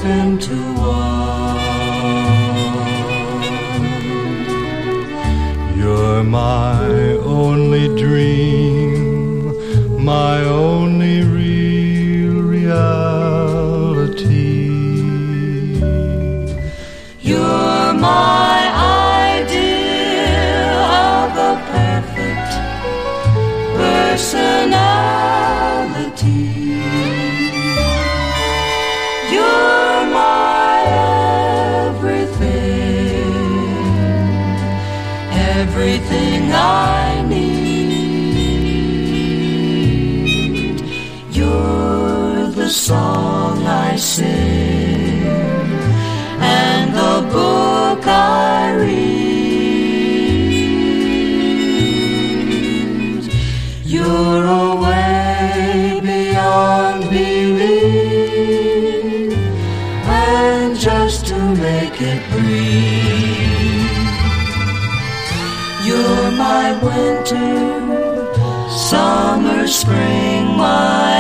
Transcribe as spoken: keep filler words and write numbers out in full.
both into one. You're my only dream, my only real reality. You're my idea of a perfect personality. You're my everything, everything I need. You're the song I sing and the book I read. You're a way beyond belief, and just to make it breathe. You're my winter, summer, spring, my